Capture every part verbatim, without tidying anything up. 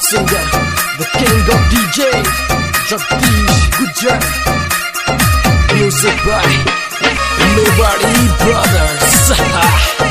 singer, the king of D Js, Jagdish Gujjar. Music by Nobody Brothers.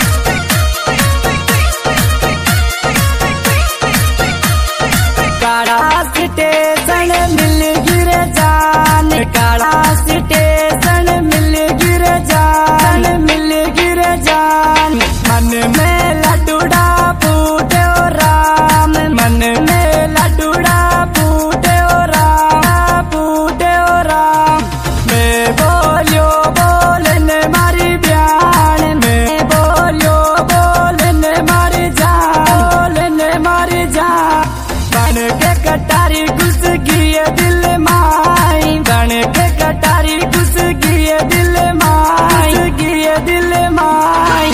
काड़ा station मिल गिर जान, काड़ा स्टेशन मिल गिर जान, मिल गिर जान। मन में लड्डूड़ा फूटे ओ राम, मन में लड्डूड़ा फूटे ओ राम, फूटे ओ राम। मैं बोलियो बोलने मारी ब्यान, मैं बोलियो बोलने मारी जान, बोलने मारी जान। बन के कटारी घुस गई दिल माई, बन के कटारी घुस गई दिल माई, घुस गई दिल माई।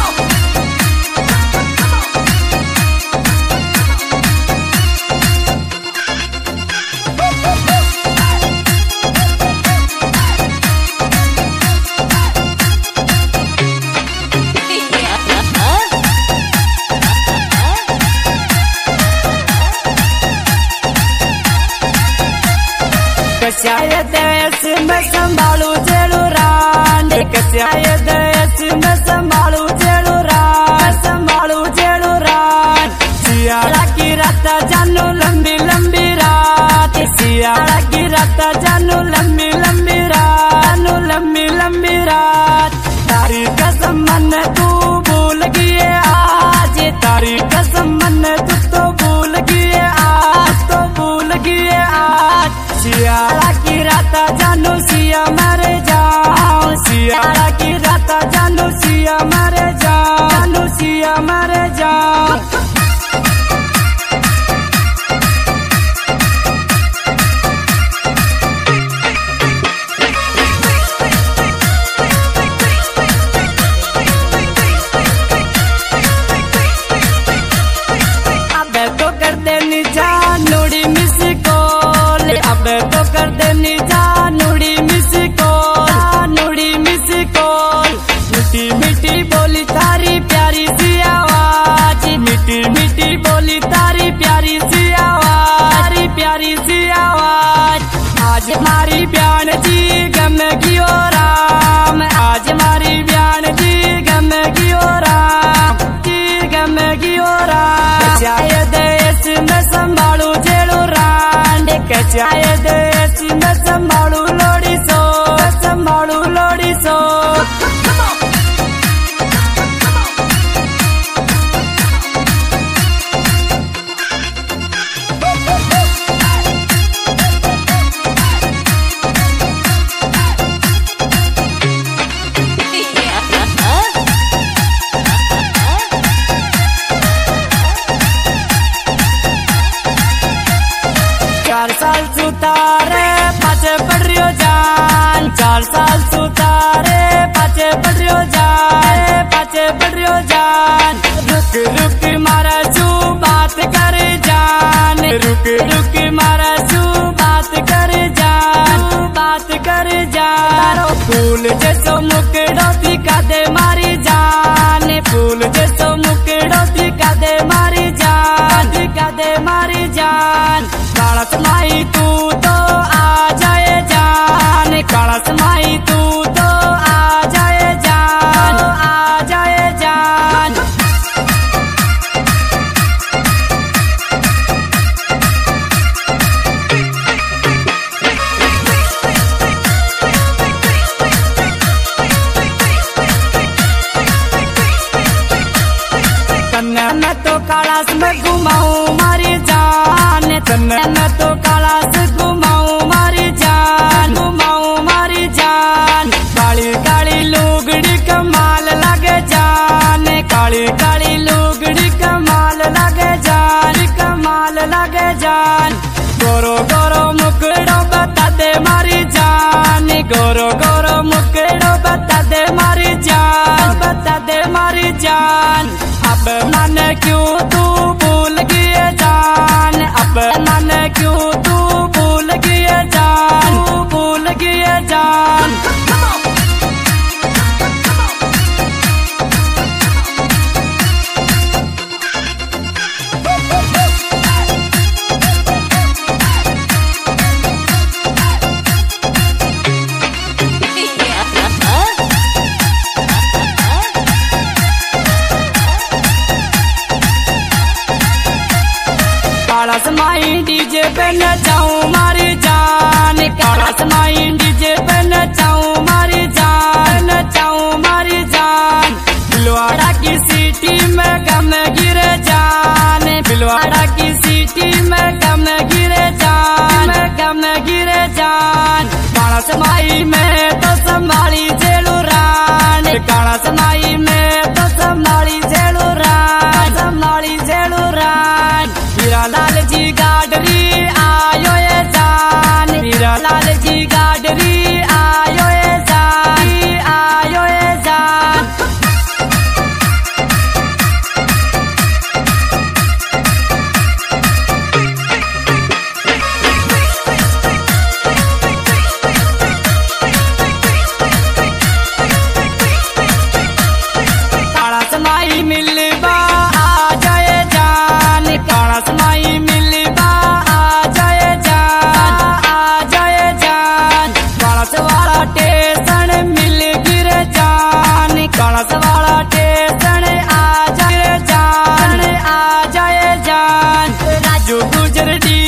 कस्याय देश में संभालू जेलू रांड, कस्याय देश में संभालू जेलू रांड, संभालू जेलू रांड। सियाड़ा की रात जानू लंबी लंबी रात, सियाड़ा की रात जानू लंबी लंबी रात, जानू लंबी लंबी रात। तारी कसम मन तू भूल गई आज, तारी कसम मन तू तो भूल गई आज, तो भूल गई आज। सियाड़ा की रात जानू सिया मर जाओ, सियाड़ा की रात जानू सिया मर जाओ, जानू सिया मर जाओ। अब तो कर देनी जानूड़ी मिस कॉल, अब तो कर देनी जानूड़ी मिस कॉल, जानूड़ी मिस कॉल। मीठी मीठी बोली तारी प्यारी सी आवाज, मीठी मीठी बोली तारी प्यारी सी आवाज, तारी प्यारी सी आवाज। आज मारी ब्यान जी गम गियो राम, आज मारी ब्यान जी गम गियो राम, जी गम गियो राम। कचाय देश में संभालू जेलू रांड, कचाय देश में संभालू लोड़ी सो, संभालू लोड़ी सो। चार साल सुतारे पाचे पड़ रियो जान, चार साल सुतारे पाचे पड़ रियो जान, पाचे पड़ रियो जान। रुक रुक मारा सू बात कर जान, रुक रुक मारा सू बात कर जान, बात कर जान। फूल जैसो मुकड़ो दिखा दे मारी जान, फूल जैसो मुकड़ो दिखा दे मारी जान, दिखा दे मारी जान। कालस माई तू तो आ जाए जान, कालस माई तू तो आ जाए जान, आ जाए जान। कन्या में तो कालस में घुमाऊं मारी जान, कन्या में तो कालस घुमाऊं मारी जान, घुमाऊं मारी जान। काली काली लुगड़ी कमाल लगे जान, काली काली लुगड़ी कमाल लगे जान, कमाल लगे जान। गोरो गोरो मुकड़ो बता दे मारी जान, गोरो गोरो मुकड़ो बता दे मारी जान, बता दे मारी जान। अब मन क्यों तू भूल गई जान, अब मन क्यों तू भूल गई जान, तू भूल गई जान। काला समाई डीजे पे नचाऊं मारी जान, काला समाई डीजे पे नचाऊं मारी जान, नचाऊं मारी जान। बिलवाड़ा की सीटी में गम गिरे जान, बिलवाड़ा की सीटी में गम गिरे जान, गम गिरे जान। काला समाई में तो संभाली जेलू रान, काला समाई में तो संभाली जेलू रान, संभाली जेलू रान। हीरा लाल जी गाडरी आयो ये जान, हीरा लाल जी गाडरी आयो ये जान, आयो ये जान। काला समाई मिलबा आ जाए जान, काला समाई मिलबा आ जाए जान, आ जाए जान। काला सवाला टेसन मिल गिर जान, काला सवाला टेसन आ जाए जान, आ जाए जान। राजू गुजर डी